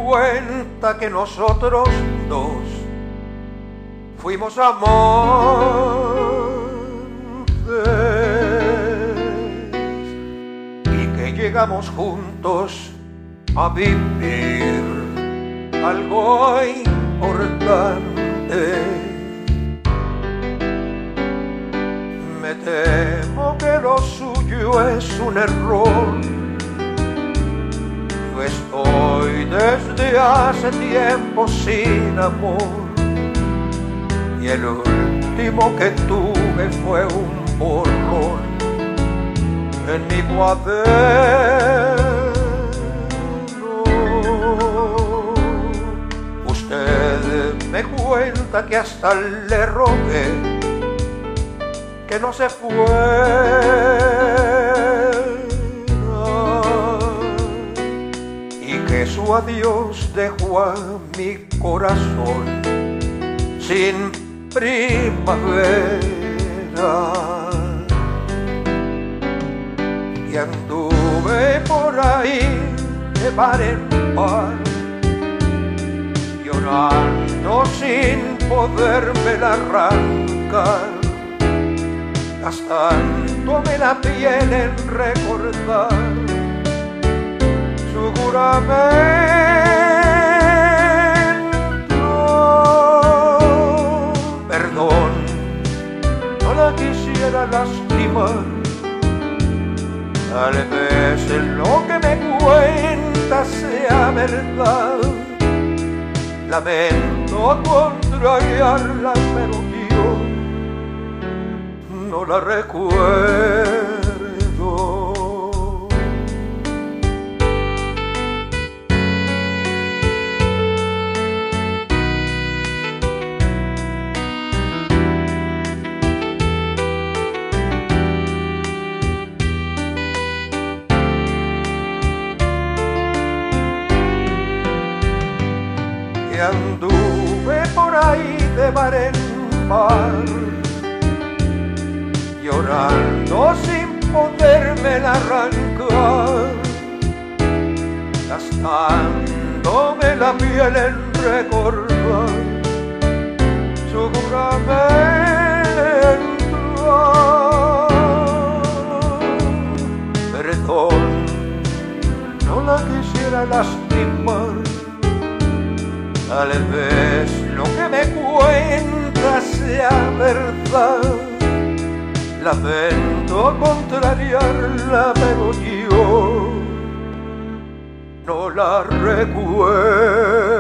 cuenta que nosotros dos fuimos amantes y que llegamos juntos a vivir algo importante. Me temo que lo suyo es un error. Yo estoy desde hace tiempo sin amor y el último que tuve fue un borrón en mi cuaderno. Usted me cuenta que hasta le rogué que no se fuera y que su adiós dejó a mi corazón sin primavera. Y anduve por ahí de par en par, llorando sin podérmela arrancar, gastándome la piel en recordar su juramento. Perdón, no la quisiera lastimar. Tal vez lo que me cuenta sea verdad. Lamento contrariarla, pero yo no la recuerdo. Y anduve por ahí de bar en bar, llorando sin podérmela arrancar, gastándome la piel en recordar su juramento. Perdón, no la quisiera lastimar. Tal vez lo que me cuenta sea verdad. Lamento contrariarla, pero yo no la recuerdo.